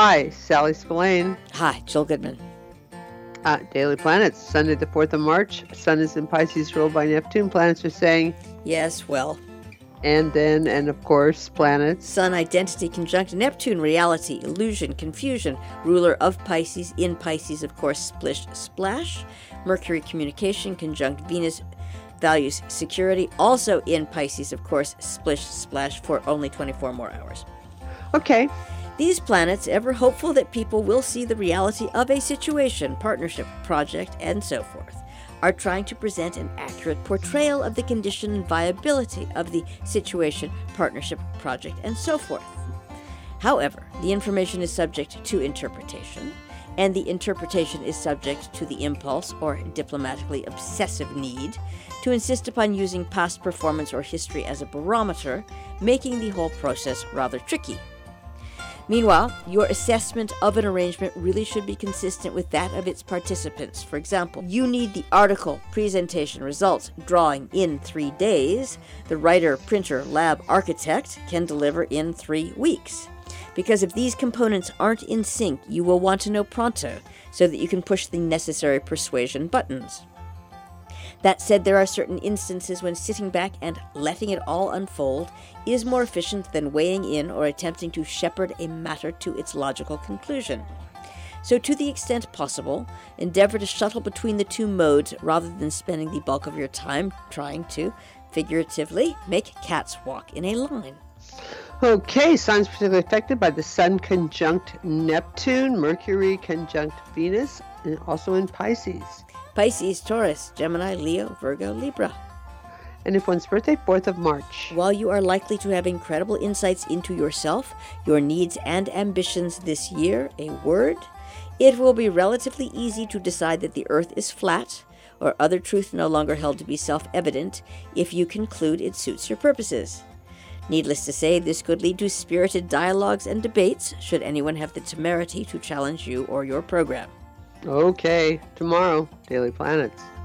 Hi, Sally Spillane. Hi, Jill Goodman. Daily Planets, Sunday the 4th of March. Sun is in Pisces, ruled by Neptune. Planets are saying, yes, well. And then, and of course, planets. Sun identity conjunct Neptune, reality, illusion, confusion. Ruler of Pisces, in Pisces, of course, splish, splash. Mercury communication conjunct Venus, values security. Also in Pisces, of course, splish, splash for only 24 more hours. Okay. These planets, ever hopeful that people will see the reality of a situation, partnership, project, and so forth, are trying to present an accurate portrayal of the condition and viability of the situation, partnership, project, and so forth. However, the information is subject to interpretation, and the interpretation is subject to the impulse, or diplomatically obsessive need, to insist upon using past performance or history as a barometer, making the whole process rather tricky. Meanwhile, your assessment of an arrangement really should be consistent with that of its participants. For example, you need the article, presentation, results, drawing in 3 days. The writer, printer, lab, architect can deliver in 3 weeks. Because if these components aren't in sync, you will want to know pronto so that you can push the necessary persuasion buttons. That said, there are certain instances when sitting back and letting it all unfold is more efficient than weighing in or attempting to shepherd a matter to its logical conclusion. So to the extent possible, endeavor to shuttle between the two modes rather than spending the bulk of your time trying to, figuratively, make cats walk in a line. Okay, signs particularly affected by the Sun conjunct Neptune, Mercury conjunct Venus, and also in Pisces. Pisces, Taurus, Gemini, Leo, Virgo, Libra. And if one's birthday, 4th of March. While you are likely to have incredible insights into yourself, your needs and ambitions this year, a word, it will be relatively easy to decide that the earth is flat, or other truth no longer held to be self-evident, if you conclude it suits your purposes. Needless to say, this could lead to spirited dialogues and debates, should anyone have the temerity to challenge you or your program. Okay, tomorrow, Daily Planets.